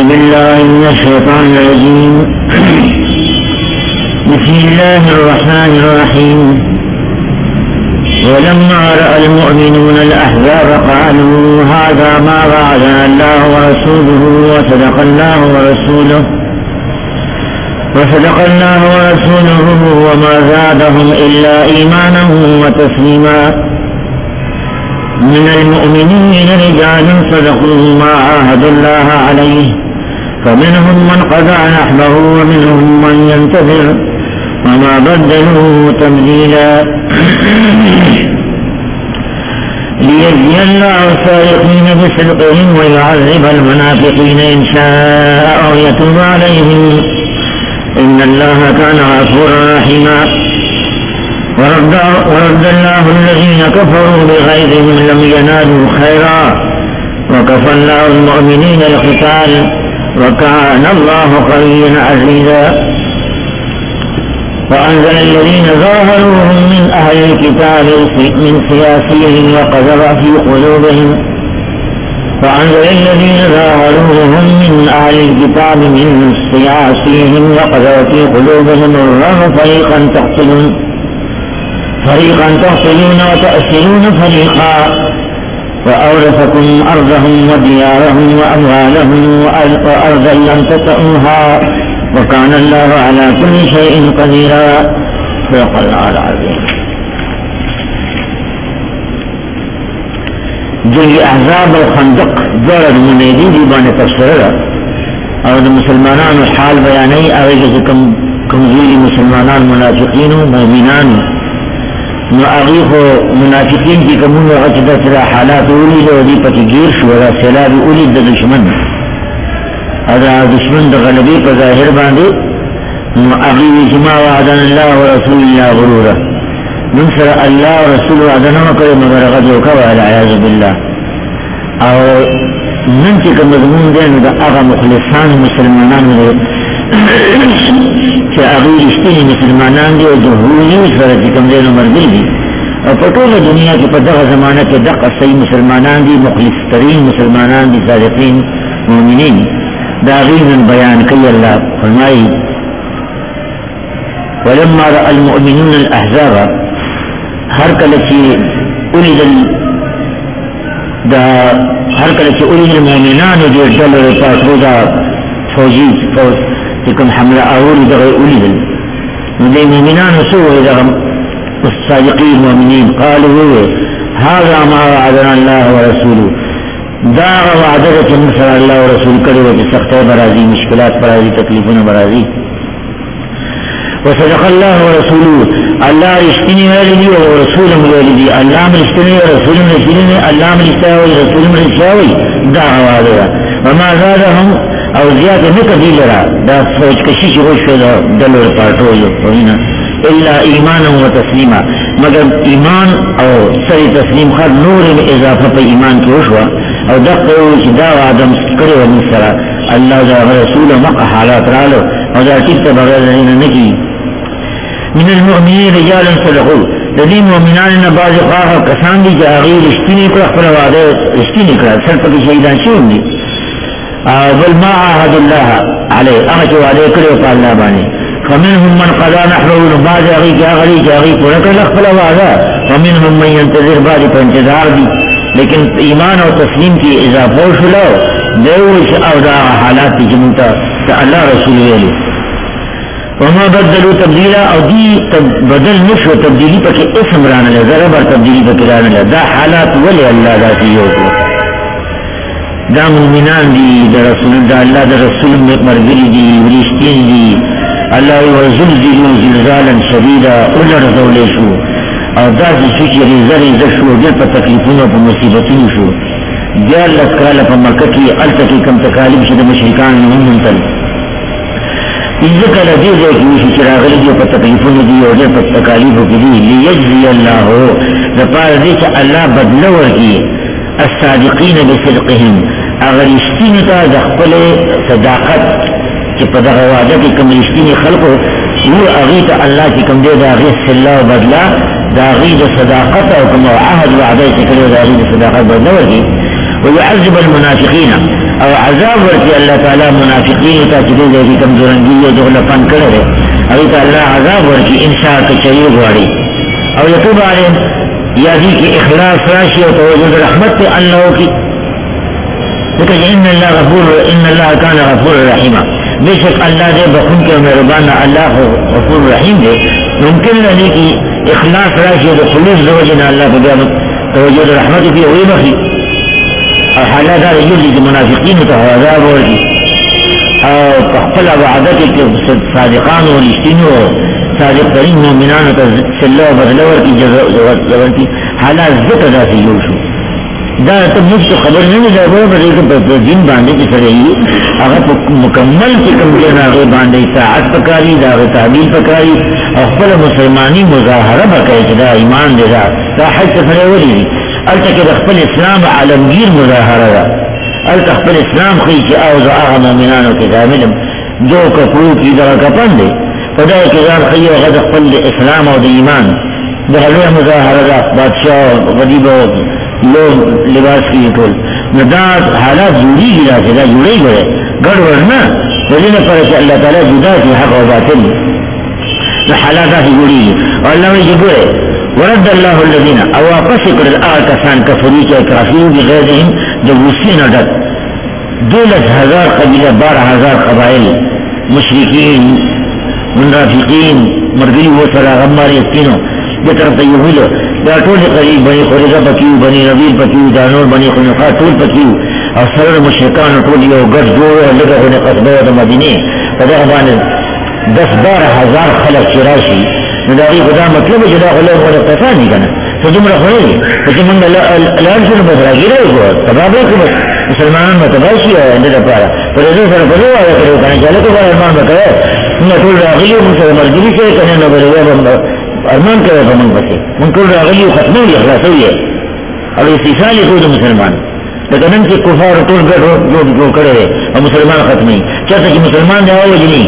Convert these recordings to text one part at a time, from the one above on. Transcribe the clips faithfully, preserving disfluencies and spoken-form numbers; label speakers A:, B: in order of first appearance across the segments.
A: بالله من الشيطان الرجيم. بسم الله الرحمن الرحيم. ولما رأى المؤمنون الأحزاب قالوا هذا ما وعدنا الله ورسوله وصدق الله ورسوله وصدق الله ورسوله وما زادهم إلا إيمانا وتسليما. من المؤمنين رجال صدقوا ما عاهدوا الله عليه فمنهم من قضى نحبه ومنهم من ينتظر وما بدلوا تبديلا. ليجزي الله الصادقين بصدقهم ويعذب المنافقين إن شاء أو يتوب عليهم إن الله كان غفورا رحيما. ورد, ورد الله الذين كفروا بغيظهم لم ينالوا خيرا وكفى الله المؤمنين القتال وكان الله قويا عزيزا. وأنزل الذين ظاهروهم من أهل الكتاب من سياسيهم وقذف في قلوبهم وأنزل الذين ظاهروهم من أهل الكتاب من سياسيهم وقذف في قلوبهم الرعب فريقا تقتلون فريقا تقتلون وتأسرون فريقا وأورثكم أرضهم وديارهم وأموالهم وأرضا لم تطئوها وكان الله على كل شيء قديرا. صدق الله العظيم. جنگ احزاب و خندق دورد منیدی دی بانی تفسیر او دا مسلمانان حال بیانی اوی کم کمزوری مسلمانان منافقین و مومنان نو اغیق و منافقین کی کمون وغچ دا سرا حالات اولی دا دی پتی گیر شو دا سلاب اولی دا دشمن ادا دشمن دا غلبی پا ظاہر باندے نو اغیق جماع وعدن اللہ و رسول اللہ غرورا من سر اللہ و رسول وعدن وکر مگر غدو کوا العیاذ باللہ او من چکا مضمون دین دا اغا مخلصان مسلمانان دے چا اغیق اشتینی مسلمانان دے و جہولی سر چکم دین و مردل دی او پتول دنیا کی پدغ زمانہ کے دقا سی مسلمانان دی مخلص ترین مسلمانان دی صادقین مومنین داغین بیان کی اللہ فرمائی ولما رأى المؤمنون الأحزاب ہر کلچی اولید دا ہر کلچی اولید المؤمنان جو دلر پاسو دا فوجی فوج تکم حملہ اولی دا غیر اولید دا المؤمنان سوء دا الصادقین المؤمنین قالوا هذا ما وعدنا الله ورسوله دا وعدت مصر اللہ و رسول کرے و سخت برازی مشکلات برازی تکلیفون برازی وصدق اللہ و رسول اللہ رشتنی والدی و رسول والدی اللہ مرشتنی و رسول مرشتنی اللہ مرشتاوی رسول مرشتاوی دا وعدت وما زادهم او زیاد نکدی لرا دا فوج کشیش روش دا دلور پارٹول وینا الا ایمانا و تسلیما مگر ایمان او سری تسلیم خد نور اضافہ پا ایمان کی وشوا او دقیو چی دا آدم کرے و مصر اللہ دا رسول مقا حالات رالو او دا تیتا بغیر لنا نکی من المؤمنین رجال صدقو لدی مومنان باز خواہ کسان دی جا غیر رشتینی کرا خپل وعدے رشتینی کرا سر پکی شہیدان شون دی بل ما عاہد اللہ علی اغا چو وعدے کرے و پا اللہ بانی فمنهم من قضا نحبه بعض اغی جا غری جا غی پورا کر لخپل وعدا ومنهم من ينتظر بعض پا انتظار دی لیکن ایمان اور تسلیم کی اضافہ شلو دیوش او دا حالات کی جمعتا تا اللہ رسول ویلی وما بدلو تبدیلا او دی بدل نشو تبدیلی پا کہ اسم رانا لے ضربر تبدیلی پا کرانا لے دا حالات ولی اللہ دا سیو کو دا مومنان دی دا رسول دا اللہ دا رسول مرگری دی ورشتین دی اللہ وزلزلو زلزالا شدیدا اولر دولے شو او داسې شو چې ریزه ریزه شو ډېر په تکلیفونو په مصیبتونو شو دیارلس کاله په مکه کې هلته کې کوم تکالیف چې د مشرکانو نه ومنتل پنځه کاله دې ځای کې وشي چې راغلي دي په تکلیفونو دي او ډېر په تکالیفو کې دي لیجزي الله دپاره دې چې الله بدله ورکړي الصادقین بصدقهم هغه رښتینو ته د خپلې صداقت چې په دغه وعده کې کوم رښتیني خلقو و هغې ته الله چې کوم دی د هغې صله و بدله د هغې د صداقت او کوم عهد وعده چې کړی د هغې د صداقت بدله ورکړي ويعذب المنافقين او عذاب ورکی اللہ تعالی منافقین تا چلی دے کی کمزورنگی و دغلقان کرے او تا اللہ عذاب ورکی انشاء کچھئی گواری او یتوب علیہم یا دی کی اخلاص راشی و توجد رحمت تے اللہ کی لیکن ان اللہ غفور ان اللہ کان غفور رحیمہ بے شک اللہ دے بخون کے مہربان اللہ غفور رحیم دے ممکن رہنے کی اخلاص راشی و خلوص زوجنا اللہ کو جامت توجد رحمت کی ہوئی بخی اور حالات دار یولی کی منافقین تو عذاب ورکی اور تخفل وعدت کے صادقان و رشتین و صادق ترین مومنان تا سلو بدلور کی جزوان کی حالات ذکر دا سی یوشو دا تب مجھ تو خبر نہیں دا وہ بڑے دین باندے کی سرئی اگر مکمل کی کم جنا غیر باندے ساعت پکاری دا غیر تعبیل پکاری اور خپل مسلمانی مظاہرہ بکای دا ایمان دے دا دا حج سفرے ولی دی التا کہ خپل اسلام عالمگیر مظاہرہ دا التا خپل اسلام خیچ آوز آغا مومنانو کے داملم جو کپرو کی دا کپن دے خدا کزار خیو غد خپل اسلام و دا ایمان دا حلوہ مظاہرہ دا بادشاہ غدیب لوگ لباس کی طول نداد حالات جوڑی گلا سے دا جوڑی گئے گڑ ورنا وزین پر کہ اللہ تعالیٰ جدا کی حق و باطل نا حالاتات جوڑی گئی اور اللہ میں جبوئے ورد اللہ الذین او واپس کر الآکسان کفری کے کافروں کی غیرہم جب اسی نڈت دولت ہزار قبیلہ بارہ ہزار قبائل مشرکین منافقین مرگری وہ سرا غمار یسکینوں یہ طرف یہودو دا ټول قریب بنی قریظه پکیو بنی نذیر پکیو دانور بنی قنقاع ټول پکیو او سره مشرکان ټول یو ګډ جوړ لکه د قصبه د مدینه په دغه باندې دس بارہ هزار خلک چې راشي نو دا غي خدا مطلب چې دا خلک ورته نه کنه ته دومره خو نه چې موږ لا لا شنو بدراګي راځو سبب یې مسلمانان متباشي نه لپاره پر دې سره په لوړه کړو کنه چې له کومه ایمان وکړي نو ټول راغلي موږ سره مرګري کې کنه نو بلوه ارمان کرے تو من بچے من کل راغلی ختم ہوئی اخلاص ہوئی ہے اور استحصال خود مسلمان لیکن ان کے کفار طول گڑ جو جو کرے اور مسلمان ختم نہیں چاہتا کہ مسلمان دے آؤ جنی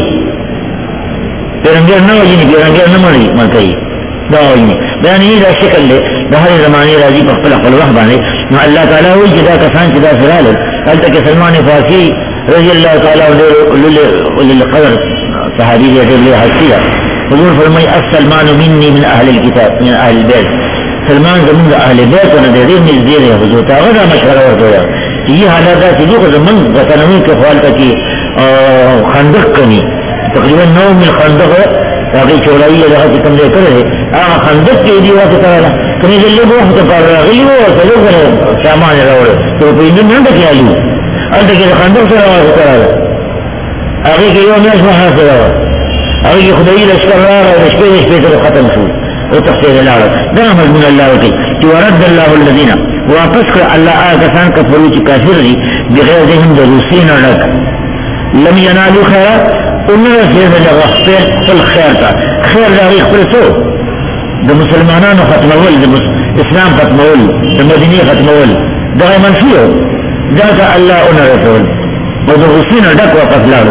A: پیرنگیر نہ ہو جنی پیرنگیر نہ مری مر کئی دا ہو جنی بیان یہ دا شکل لے دا ہر زمانے راضی پخپل خلوح بانے نو اللہ تعالیٰ ہوئی جدا کسان جدا فرال حال تک سلمان فارسی رضی اللہ تعالیٰ للقدر صحابی دے دے حسیہ حضور فرمائی السلمان منی من اہل الكتاب من اہل البیت سلمان زمان اہل بیت و ندیر نزدیر ہے حضور تاغذا مشہر ورکو یا یہ حالات جو زمان زکنوی کے خوالتا کی خندق کنی تقریبا نو من خندق تاقی چولائی لگا کی کم لے کر رہے آغا خندق کے دی وقت ترالا کنی جلے بو حضر پار راغلی ہو سلو کر سامان روڑے تو پیندن نہ دکی آلیو التا کہ خندق سے روا ترالا آغی کہ یوم یش محا سے روا اور یہ خدای لشکر را اور لشکر لشکر تو ختم شو وہ تفسیر العرب دام من اللہ کی تو رد اللہ الذین واپس کر اللہ آکسان کا فروچ کافر دی بغیر ذہن دروسین لک لم ینالو خیرا انہوں سے لگا خیر فل خیر تا خیر داری خبر تو دا مسلمانان ختم اول دا اسلام ختم اول دا مدینی ختم اول دا منفی ہو دا تا اللہ انہوں رسول و دروسین لک واپس لارو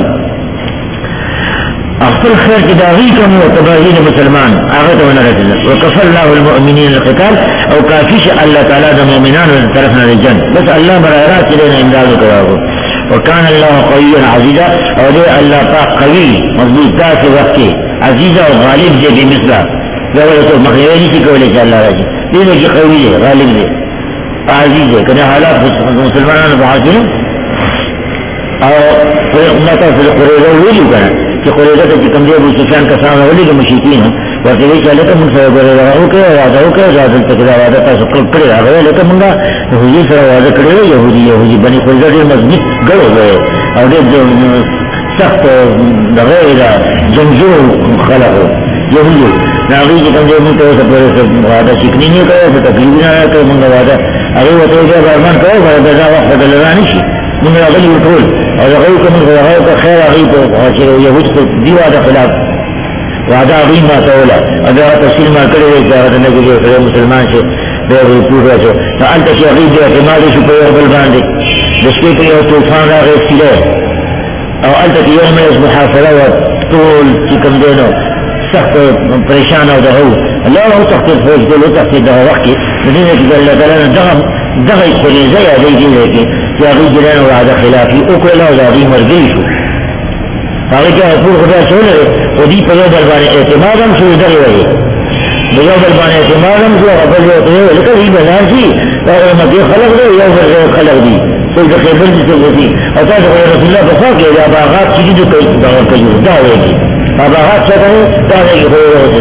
A: اخفل خیر کی داغی کم و تباہین مسلمان آغت و نرد وکفر اللہ المؤمنین القتال او کافیش اللہ تعالی دا مومنان و طرفنا للجن بس اللہ برائرات چلین امداد کراغو وکان اللہ قوی عزیزہ اور دے اللہ پاک قوی مضبوط دا سے وقت عزیزہ و غالب دے بی مثلا لولتو مخیوینی سی کولے چا اللہ راجی دینے کی قوی دے غالب دے عزیز دے کنے حالات مسلمانان بحاصلوں اور امتا فی القریضہ ویلیو کنا کہ قریضہ کی کمزی ابو سفیان کا سامنے ولی کے مشرکین ہیں وقتی وی چاہلے تو من سر قریضہ ہو کے وعدہ ہو کے وعدہ تکرہ وعدہ تاسو کرے آگئے لیکن منگا یہودی سر وعدہ کرے ہوئے یہودی یہودی بنی قریضہ دیر مضبط گڑ ہو گئے اور دیر جو سخت دغیرہ جمجور خلق ہو یہودی ناغی کی کمزی من تو سب وعدہ چکنی نہیں کرے تو تکلیف نہ آیا کہ منگا وعدہ اگر وہ تو کیا برمان کرے وعدہ دا وقت دلرانی شی من اغلی اطول اور اغلی کمن غیرہو کا خیر اغلی کو حاصل یہود کو دیوادہ خلاف وعدہ اغلی ما تولا اگر تفصیل ما کرے ہوئے کہ اگر نگو جو خیر مسلمان سے بے اغلی پور رہا چھو تو انتا کی اغلی دے اعتمادی شو پر اغل باندے جسکے پر یہ توفان را غیب سلے اور انتا کی یوم اس محاصرہ و طول چکم دینو سخت پریشان ہو دہو اللہ ہو تخصیل فوج دلو تخصیل دہو وقتی مدینہ کی اللہ تعالیٰ نے دغم دغی خلیزہ یا دی دی چې هغوی جنان او عاده خلافي وکړله او د هغوی ملګري شو هغوی کې ټول خدای سوله دی خو دوی په یو بل باندې اعتماد هم شو دغې وجې د یو بل باندې اعتماد هم شو هغه بل یو ته ویل لکه دوی به لاړ شي دا مکې خلق دی یو بل خلق دي څوک د خیبر دي څوک دي او تاسو خو رسول الله په خوا کې دا باغات چې دي کوي دغه کوي دا وایي باغات څه کوي دا وایي خو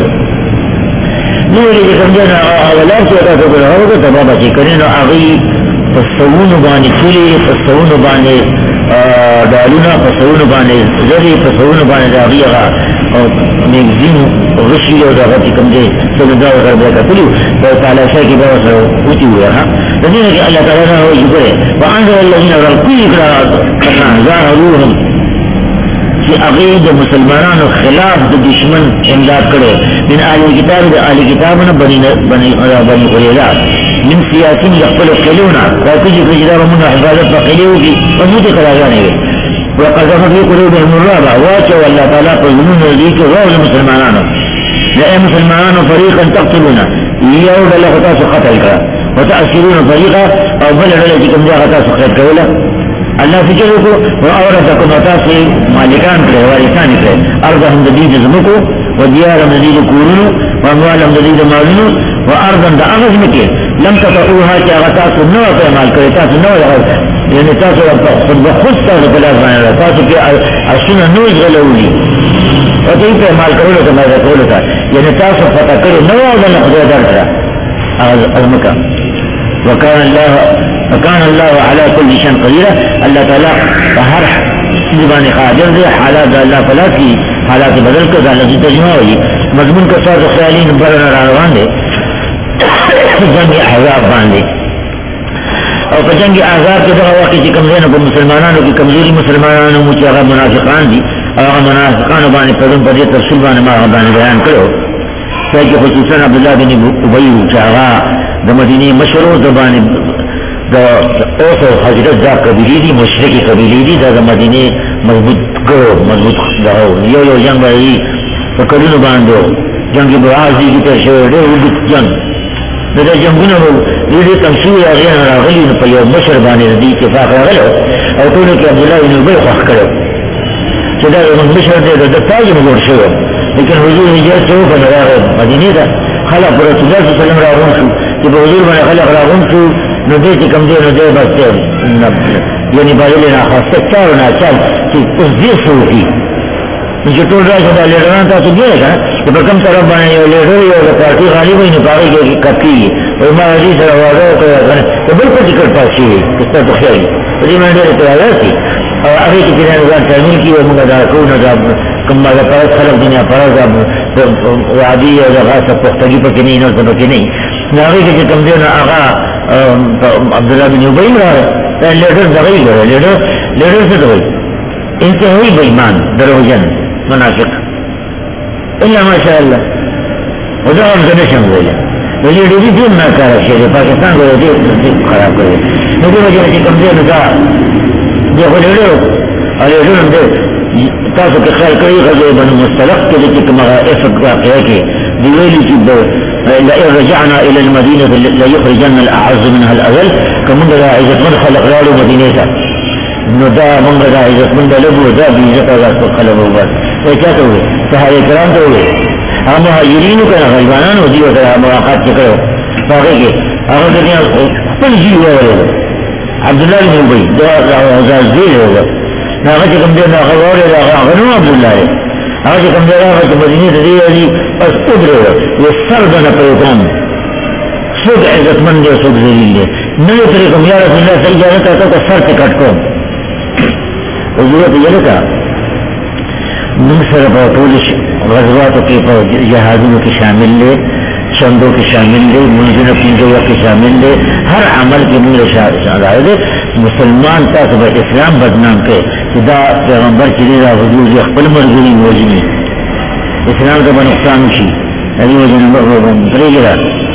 A: نو دې څنګه نه اولاد ته دا څه کوي هغه ته بابا چې کړي نو هغه پسونو باندې کلی پسونو باندې دالونه پسونو باندې زری پسونو باندې داغیغه او مگزین غشی او داغه کوم دې څه دا ورته کتلو په تعالی شي کې به وسو وتی وي ها د دې کې الله تعالی راو یې وانزل الذين رقوا ظاهروهم چې هغه د مسلمانانو خلاف د دشمن امداد کړي من اهل کتاب د اهل کتابونو بني بني بني قريظه من سیاسین یخپل قلونا راځي چې دا موږ حفاظت وکړو دي په موږ کراغانه وي وقذف في قلوبهم الرعب واچو الله تعالی په زمونږ دي کې راو مسلمانانو لا مسلمانانو فريقا تقتلون یو د له تاسو قتل کړه وتأثرون فريقا او بل له چې کوم ځای تاسو قتل کړه الله فجركو وأورثكم أتاسي مالكان كره وارثان كره أرضهم جديد زمكو وديارهم جديد كورونو وأموالهم جديد مالونو وأرضا دا أغز مكي لم تطعوها كأغا تاسو نوع فعمال كره تاسو نوع يغز يعني تاسو خد بخص تاسو فلاس معنى تاسو كي السنة نوع غلولي وتي فعمال كرولو كما يقولو تا يعني تاسو فتكرو نوع ولا خدو دار كره أغز مكا وكان الله وكان الله على كل شيء قدير الله تعالى هر زبان قادر دي حالات الله فلا کی حالات بدل کر الذي تجمع ہوئی مضمون کا ساتھ خیالین برنا روان دے جنگ احزاب باندې او په جنگ احزاب کې دغه وخت چې کمزوري په مسلمانانو کې کمزوري مسلمانانو مو چې هغه منافقان دي هغه منافقان باندې په دې په دې تفصیل باندې ما باندې بیان کړو چې خصوصا عبد الله بن ابي چې هغه د مدینه مشهور زبان دا اوس او حضرت دا قبیلی دی مشرقی قبیلی دی دا مدینه مضبوط ګرو مضبوط دا یو یو جنگ دی په کلونو باندې جنگ برازي کی تر شوی دی د جنگ دا جنگونه د دې تمثيل هغه راغلي په یو مشر باندې دی اتفاق راغلو او ټول کې عبد الله بن ابي خوښ کړو چې دا یو مشر دی د تاج مګور شو لیکن حضور یې څو په راغله مدینه دا خلق رسول الله صلی الله علیه وسلم راغون چې په حضور باندې خلق راغون شو نو دې چې کوم دې نو دې بس یعنی باندې نه خاصه کار نه چل چې اوس دې سوفي چې ټول راځي دا لړان تاسو دې ښه چې په کوم طرف باندې یو لړ یو د پارټي غالي وي نه پاره کې کپی او ما دې سره وایو ته بل څه ذکر پاسي څه ته خیال دې باندې ته راځي او هغه چې نه ځان تعمیر کیو موږ دا کو نه دا کوم ما په خلک دنیا پرځه وادي او هغه څه په تګي په کې نه نه څه کې نه هغه چې کوم دې نه هغه عبد الله بن ابي را لیډر دغی له لیډر لیډر څه دی انتهایی بېمان دروژن منافق الا ما شاء الله ودا هم څه نشم ویل لیډر دې دې نه کار شي د پاکستان غوړي دې خراب کړی نو دې وجه چې کوم دې نه دا دې خو لیډر او لیډر دې تاسو کې خیال کوي غزوه بنو مستلق کې چې کومه افق واقعه کې دی ویلي چې لئن رجعنا الى المدينه لا يخرجن الاعز منها الاذل كمن ذا عزت من خلق له مدينه نو دا من ذا عزت من له ذا بعزت الله خلق الله اچاته وي صحابه کرام ته وي هم مهاجرین کنا غریبانان ودی او مواقعات کړو هغه کې هغه دنیا خپل جیو ورو عبد الله بن ابي دا زازیل هو هغه کوم دی هغه ورو هغه نو عبد الله هغه کوم دی هغه مدینه دی دی استبرو یسردنا پیغام سود عزت من دی سود ذلیل دی نو طریقم یا رسول الله صلی الله علیه وسلم ته سر ټکټ کو حضرت یې لکه نو سره په ټول غزواتو کې په جهادونو کې شامل دي چندو کې شامل دي منځونو کې شامل دي هر عمل کې موږ شامل دي مسلمان تاسو به اسلام بدنام کې دا پیغمبر چې دا حضور خپل مرګري وژني اسلام ته نقصان شي هغه وژنه مرغوب پرېږه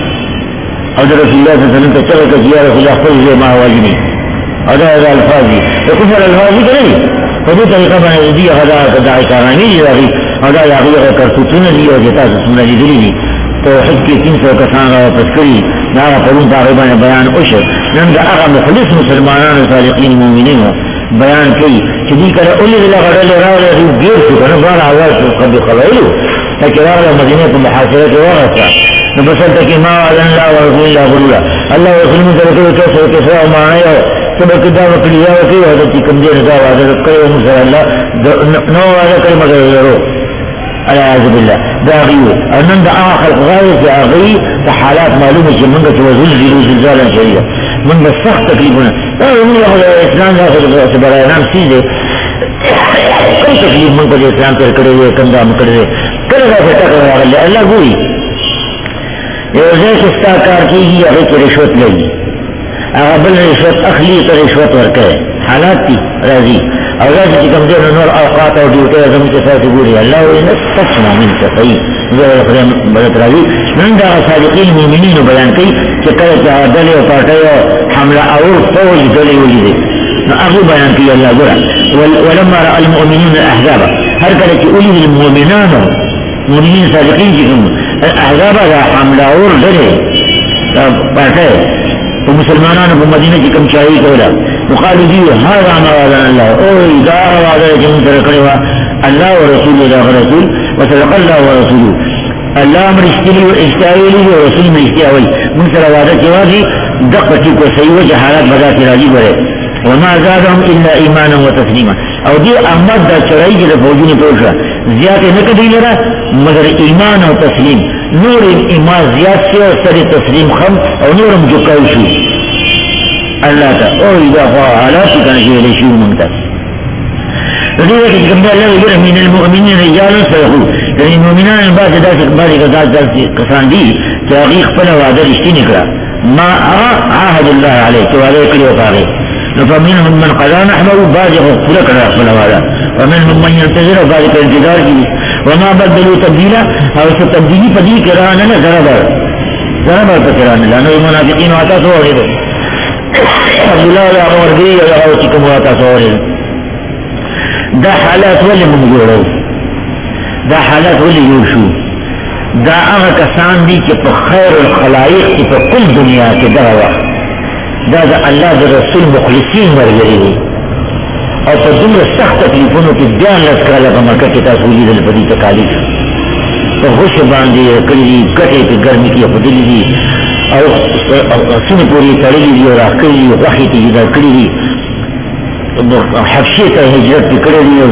A: او د رسول الله صلی الله علیه وسلم ته چلو کې یا رسول الله خپل ما واجبي او دا الفاظي او کفر الفاظي کوي په دې طریقه باندې دي هغه دا کارانی دي او دا هغه کرتوتونه دي او چې تاسو څنګه دي دي توحید کې تین سو کسان را پسکري دا په اون باندې بیان وشو نن دا هغه مخلص مسلمانانو صادقین مؤمنینو بیان کوي چې دې کله اولي د غړل راوړل دي ګیر شو کنه بار आवाज قبل قبایلو تکرار مدینه په محاصره کې ورغسته نو بسنت کې ما اذن الله ورسول الله غرور الله ورسول الله سره کې څه څه څه ما نه سبق دا وکړي یا کوي او چې کوم دې دا وعده کوي مو سره الله نو وعده کوي مګر ورو اعوذ بالله دا غيو ان دا اخر غايه في اغي په حالات معلومه چې موږ ته وزن دي زلزال شديده من سخت تکلیفونه دا یو اسلام دا څه برای نام سي دي کوم تکلیف موږ په اسلام کې کړی کوم دا موږ کړی کله دا څه راغلی الله ګوري یو ځای چې ستا کار کېږي هغې کې رشوت لګي هغه بل رشوت اخلي ته رشوت ورکوي حالات دي راځي او داسې چې کوم ځای نور اوقات او ډیوټۍ زموږ چې تاسې ګوري الله وایي نه تک مؤمن ته صحیح زه د خدای مدد راځي نن دا صادقین مؤمنینو بیان کوي چې کله چې هغه ډلې او پارټۍ او حمله اور فوج ډلې ولیدې نو هغه بیان کوي الله ګوره ولما رأى المؤمنون الأحزاب هر کله چې ولید المؤمنانو مؤمنین صادقین چې کوم احزاب دا حمله اور ډلې پارټۍ په مسلمانانو په مدینه کې کوم چایي کوله وقالوا دي هذا ما وعدنا الله او دا وعده چې موږ سره کړی وه الله ورسول الله رسول وصدق الله ورسوله الله امر اشتري واشتاويلي ورسول من اشتاوي موږ سره وعده چې واځي دقه چې کو صحیح وجه حالات بدات راځي ګوره وما زادهم الا ايمانا وتسليما او دي احمد دا چړای چې د فوجونو پوښه زیات نه کړي لره مگر ایمان او تسلیم نور ایمان زیات شي او سره تسلیم خم او نورم جوکاو شي الله تا او اذا حالات كان شيء لشيء ممتاز لذلك كما الله يقول من المؤمنين رجال صدقوا يعني المؤمنان بعد ذلك بعد ذلك قسان دي تاريخ فلا وعده رشتني كرا ما عاهد الله عليه وعده يقول وقاله فمنهم من قضى نحبه بعد فلا كرا فلا وعده ومنهم من ينتظر بعد الانتظار فيه وما بدلوا تبديلا او ستبديلي فدي كرانا ضربا ضربا فكرانا لانه المنافقين وعطا سوى عبد الله یا ورګي یا او چې کوم واته سوال دا حالات ولې موږ جوړو دا حالات ولې جوړ شو دا هغه کسان دي چې په خیر الخلائق کې په ټول دنیا کې دا وخت دا د الله د رسول مخلصین ورغلي دي او په دومره سخت تکلیفونو کې بیا لږ کاله په مکه کې تاسو لیدل په دې تکالیف په غوښ باندې کړي کټې په ګرمي کې په دې دي او سینه پوری تړلې دي او راکړي وحي ته جدا کړی دي حبشې ته هجرت کړی دي او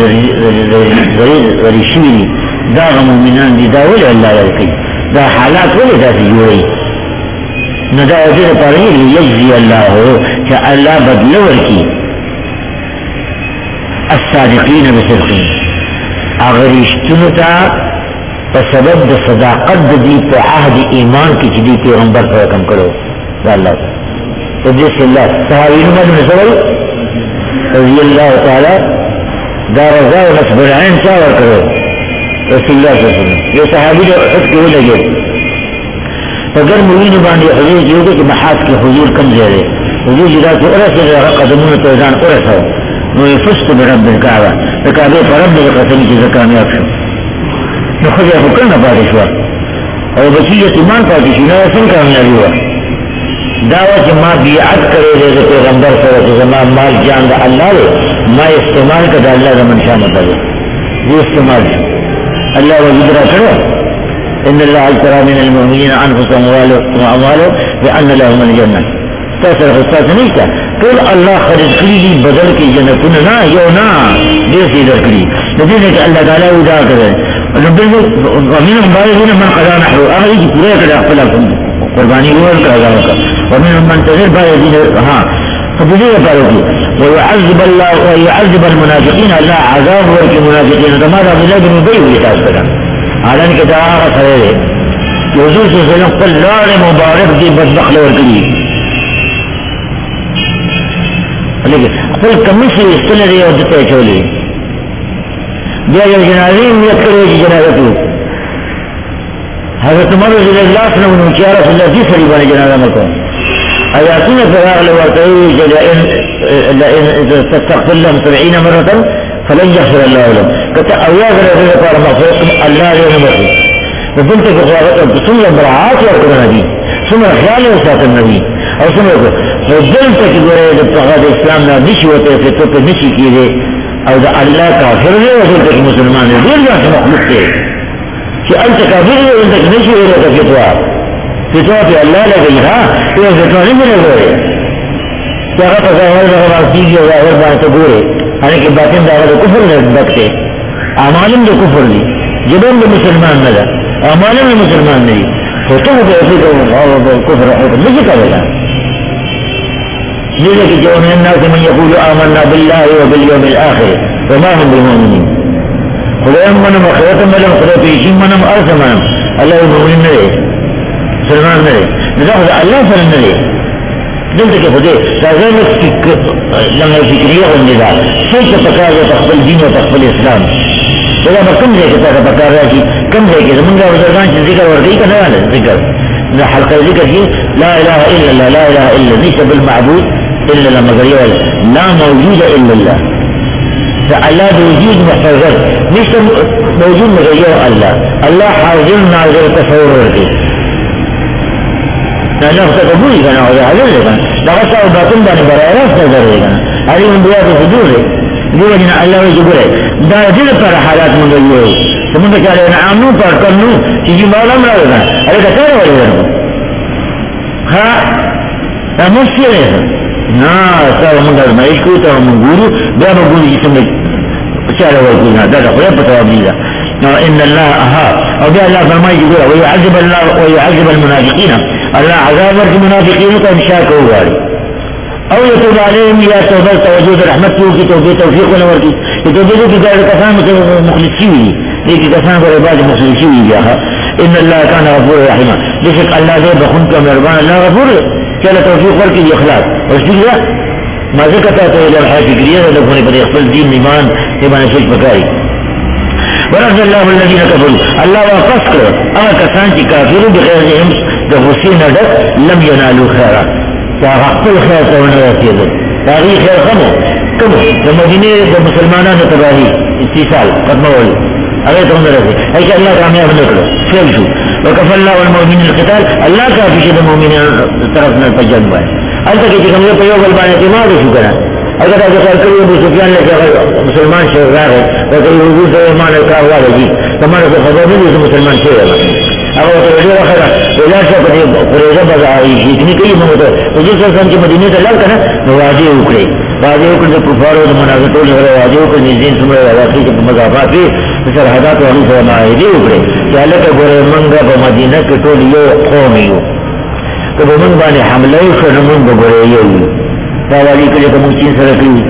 A: زری شوي دي دا مؤمنان دي دا ولې الله ورکوي دا حالات ولې داسې جوړوي نو دا د دې لپاره یجزي الله چې الله بدل ورکړي الصادقین بصدقهم هغه رښتونو ته په سبب د صداقت د دې په عهد ایمان کې چې دې پیغمبر سره کوم کړو دا الله تجس الله صحابین باندې سوال رضی الله تعالی دا رضا او صبر عین چا ورکړو رسول الله صلی الله علیه وسلم یو صحابي د احد کې ولګي په ګرموین باندې حضور یو کې محاط کې حضور کم ځای دی حضور جدا چې ورسره هغه قدمونه ته ځان ورساو نو یفست برب الکعبه د کعبه پر رب قسم چې کامیاب شو نو خو یې وکړنه پاتې شو او بچی یتیمان پاتې شو نو څنګه کامیابی و دا چې ما بیعت کړې د پیغمبر سره چې زما مال جان د الله له ما استعمال کړه د الله د منشا مطابق دې استعمال الله وجد را کړو ان الله اشترى من المؤمنين انفسهم واموالهم بان لهم الجنه تاسو استاد نشته ټول الله خرج کړی دي بدل کې جنتونه نه یو نه دې سي درکړي د دې نه الله تعالی ودا کړی ومنهم بالغون من قضى نحره اغلي کی پورا کړه خپل قرباني ورکړه ومنهم من تغير بالغين ها فبدي بالغين ويعذب الله ويعذب المنافقين الله عذاب ورك المنافقين كما عبد الله بن ابي ويتاسكا علن کې دا خبره حضور صلی الله علیه وسلم قال لا مبارک دي بدبخت ورکړي لکه خپل کمیسي استلري او دته چولې بیا یو جنازې نیت کړو چې جنازه ته حضرت عمر رضی الله عنه نو چې رسول الله دې سړي باندې جنازه وکړه آیاتونه فراغله ورته چې لئن لئن تستغفر لهم سبعين مرة فلن يغفر الله لهم کته او یا غره لپاره مغفرت الله یې نه مخې دلته په خواغه څومره برعات ورکړه دي څومره خیال وساتل نبی او څومره خو دلته کې ګوره د هغه د اسلام نه نشي وته فتوا په نشي کېږي او د الله کافر دی او دلته کې مسلمان دی ډېر ځان مخلوق دی چې انت کافر دی دلته کې نشي وته فتوا فتوا په الله لګي ها یو فتوا نه لګوي چې هغه په ظاهر د راځي او ظاهر باندې ګوره هغه کې باطن دا د کفر نه دکته اعمالم د کفر دي جبن د مسلمان نه ده اعمالم د مسلمان نه دي فتوا په او کفر او نشي کولای لذلك جو من الناس من يقول آمنا بالله وباليوم الآخر وما هم بمؤمنين خدایم منم خیرتم بلم خدا پیشیم منم ارس منم اللہ المؤمنین نرے سلمان نرے ندا خدا اللہ سلم نرے دلتا کہ خدای تازه لما فکریه والندا سیچ پکار یا تقبل دین و تقبل اسلام خدا با کم دے کتا کا پکار راشی کم دے کتا منگا وزرگان چی ذکر ورگئی کتا ذکر حلقہ ذکر کی لا الہ الا اللہ لا الہ الا لیس بالمعبود إلا لما قال لا موجود إلا الله فالله بوجود محتضر ليس موجود مغير الله الله حاضر ناظر تصور ورقي لأنه فتبوي كان وضع حضر لكنا لغسا وباطن باني برائرات نظر لكنا هذه من بيات الحدور ديوجنا الله وجبره دا دل پر حالات من غيره فمن ذكر نعمنو پر کرنو چیزی مولا مرا لكنا هذا كتار ورقنا ها مشکل ہے نا سره موږ ازمایش کوو ته موږ ګورو بیا به ګورو چې څنګه چاره ورکوي دا د خدای په توابع ده نو ان الله اها او بیا الله فرمایي ګوره ويعذب الله ويعذب المنافقين الله عذاب ورکړي منافقین ته انشاء کوي او يتوب عليهم يا توبه توجه رحمت کی توبه توفیق ولا ورکړي چې توبه دې د کسان مخلصي وي دې کسان په عبادت مخلصي وي بیا ان الله كان غفور رحيم بشك الله دې بخون کا مهربان الله غفور چله توفیق ورکړي اخلاص رسول ما ذکر ته الى الحياه الفكريه ده په دې خپل دین ایمان ایمان شي پکاري ورحمه الله الذين كفروا الله وقفك هغه کسان چې کافرو بغیر علم د حسین ده لم ينالوا خيرا دا خپل خیر ته نه رسیدل تاریخ کوم کوم د مدینه د مسلمانانو تباہی استیصال ختمول هغه ته نه رسید اې الله کامیاب نه کړو فعل شو وكفى الله والمؤمنين القتال الله کافي شه د مؤمنانو طرفنا تجربه انت کې کوم یو یو بل باندې اعتماد شو کنه اگر دا ځکه کړی ابو سفیان له مسلمان شه راغی او د وجود ایمان او راوړل دي تمہاره خبر نه دي مسلمان شه هغه ته ډیره خبره ولا څه په دې پرېږه بازاري چې کوي موږ ته چې څنګه چې مدینه ته لاړ کنه نو واجب وکړي واجب وکړي د کفارو د منافقو لپاره واجب وکړي دین څومره راځي چې مضافات دي سرحدات او انو ما دې وکړي چې هغه ګوره منګه په مدینه کې ټول یو قوم یو کله موږ باندې حمله وکړو موږ ګوره یو دا والی کله کوم چې سره کوي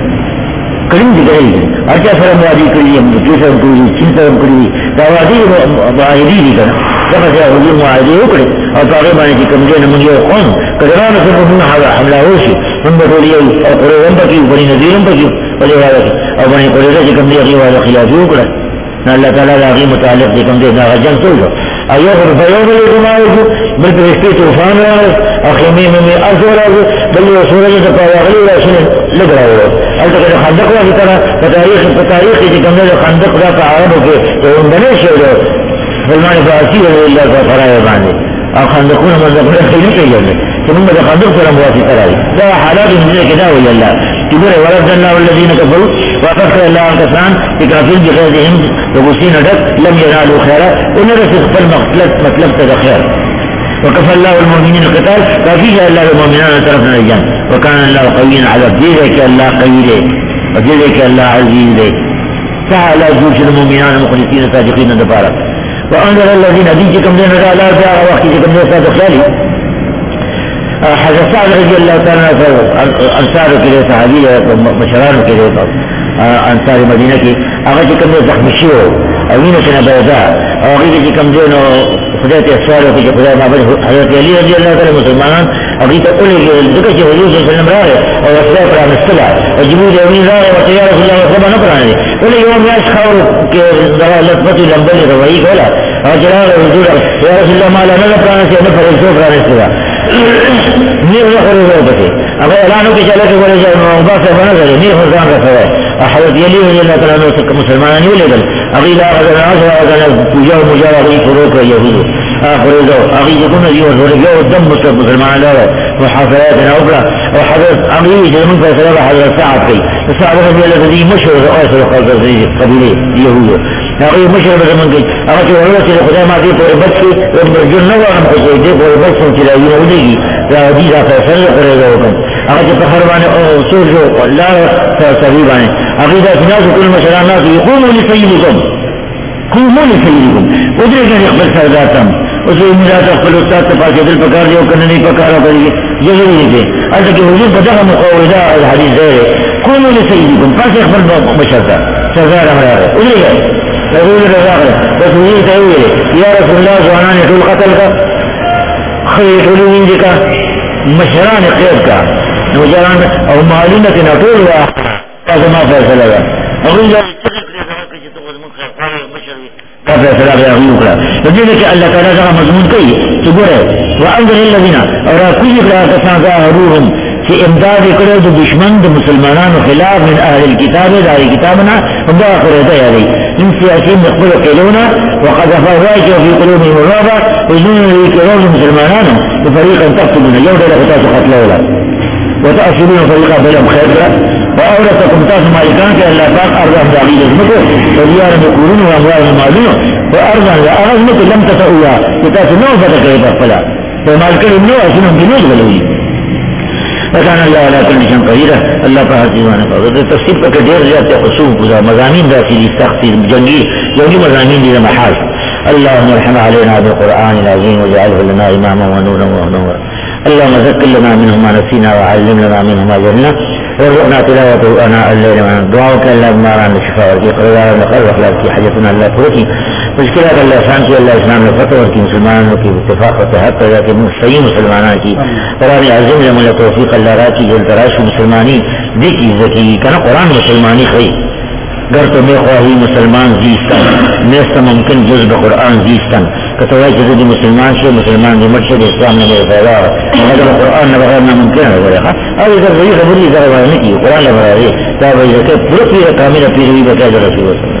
A: کلم دي کوي اچھا سره والی کوي چې سره کوي چې سره کوي دا والی باندې دي کنه دا چې هغه معاهده وکړي او هغه باندې کوم دې موږ یو قوم کله نو څه موږ حمله وشي موږ ټول یو او قرآن په کې بني نذیرم په کې ولې وایي او باندې قرآن چې کوم دې هغه والا خلاف وکړه الله تعالی هغه متعلق دي کوم دې دا جنگ ټول ايوه فيوم الجمعه بل پرشتي طوفان او خيمه مې ازور بل سورج ته پاغلي راشي لګراو البته د خندق والی تر په تاریخ په تاریخ کې کوم د خندق دا په عربو کې یو بنه شو سلمان فارسی الله تعالی باندې او خندقونه مزه خېلي کوي چې موږ د خندق سره موافقه راځي دا حالات دې کې دا وی الله کبر ورد الله الذين كفروا وقفر الله كسان بكافر بغيرهم وغسين دك لم ينالوا خيرا ونرسل فل مطلب مطلب تدخير وكفى الله المؤمنين القتال ففيه الله المؤمنين طرفنا الجنة وكان الله قويا على دينك الله قوي ودينك الله عزيز تعالى جوش المؤمنين المخلصين الصادقين دبارك وأنزل الذين دينكم لنا لا جاء وقتكم لنا صادقين حضرت سعد رضی اللہ تعالیٰ انصار کے لیے صحابی مشران کے لیے انصار مدینہ کی اگر چې کوم زخمی شو او وینې کنه پیدا او هغه چې کوم دی نو خدای ته سوال وکړي چې خدای معبود حضرت علی رضی الله تعالی مسلمانان هغه ته اولې ځکه چې حضور صلی الله علیه وسلم راغی او اسلام پر مستلا او جمهور یې راغی او تیار رسول الله صلی الله علیه وسلم ولې یو میاش خاور کې دا لطفت لمبلې روایي کوله او جلال حضور یا رسول الله ما لا نه پرانه چې نه فرض پرانه نیر رخوری روبتی اگر اعلانو کی چلے کہ بولے جائے مباس بنا کرے نیر خرزان رکھوائے حضرت یلی رضی اللہ تعالیٰ عنہ مسلمانان یو لگل اغیلا اگر آسا اگر پوجا و مجا اغی فروک رہی یهودو آخری دو اغی جکون دیو زورگیو دم مسلمان لارو محافظاتنا اکرا او حضرت امیر جرمن فیصله حضرت سعد کوي سعد رضی الله عنه مشهور اوس قبیله يهود هغه مشهور به من کوي هغه چې ورته چې خدای ما دې په بچي او جن نه وانه خو دې په بچو چې راوي نه ودی دا دې دا فیصله کوي وکم هغه چې په هر باندې او سوجو الله تعالی باندې هغه دا جناز کل مشران ناس يقوموا لسيدكم قوموا لسيدكم ودرجه خپل سرداتم او زه میراث خپل استاد ته پاتې دل پکار دی او کنه نه پکار کوي ضروري دی اته کې حضور په دغه مقوله الحديث دی قوموا لسيدكم پاتې خپل مشرتا سزا راغله ودرجه رسول الله راغله رسول ته ویل یا رسول الله ځوانان ټول قتل کا خیر ټول وینځ کا مشران قید کا نو جوان او مالونه نه ټول وا تاسو ما فیصله ده هغه دا فیصله به هغه وکړه د دې کې الله تعالی دا مضمون کوي چې ګوره وانذر الذين اور کوي کړه کسان ظاهرهم چې امداد کړو د دشمن د مسلمانانو خلاف من اهل الكتاب د اهل کتابنا هم دا کړی دی یعنی ان سیاسي مخبر کېلونه وقد فواجه في قلوبهم الرعب وجنون الكرام المسلمانانو بفريقا تقتلون يوم لا تاسو قتلولا وتأصلون فريقا بلهم خيرا وأورثكم تاسو مالكان كي الله پاک أرضا داغي لزمكو وديار مقولون وأموال المالون وأرضا لأغزمكو لم تتأوها تاسو نو فتكي تفلا فمالكان النو أسنهم بنوز بلوي فكان الله على كل شيء قدير الله پاک دیوانه قدر تفسیر پک ډیر زیات خصوص پوزا مضامین داخلي تخصیص جنگي جنگي مضامین دي محال اللهم ارحم علينا بالقرآن العظيم واجعله لنا إماما ونورا ونورا اللهم ذكر لنا منه ما نسينا وعلم لنا منه ما جهلنا وارزقنا تلاوته آناء الليل من دعاءك اللهم أعنا الشفاء وارزق رضانا لخير واخلاق في حاجتنا الله توكي مشكلات الله اسلام کی اللہ اسلام نے فتح اور کی مسلمانوں کی اتفاق و اتحاد پیدا کی صحیح مسلمانوں کی قرآن عظیم لمن توفیق اللہ را کی جل تراش مسلمانی دیکھی ذکی کنا قرآن مسلمانی خی گر تو میں خواہی مسلمان زیستن نیست ممکن جز بقرآن زیستن کتوائی چیزی دی مسلمان سے مسلمان دی مرشد اسلام نے میرے پیدا مگر قرآن نے بغیر ناممکن ہے بڑا اور ادھر وہی خبری ذرا نہیں کی قرآن نے بغیر دا وہی رکھے پورا پورا کامل پیروی بتا رسول